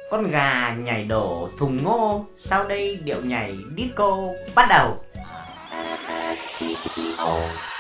Con gà nhảy đổ thùng ngô, sau đây điệu nhảy disco bắt đầu.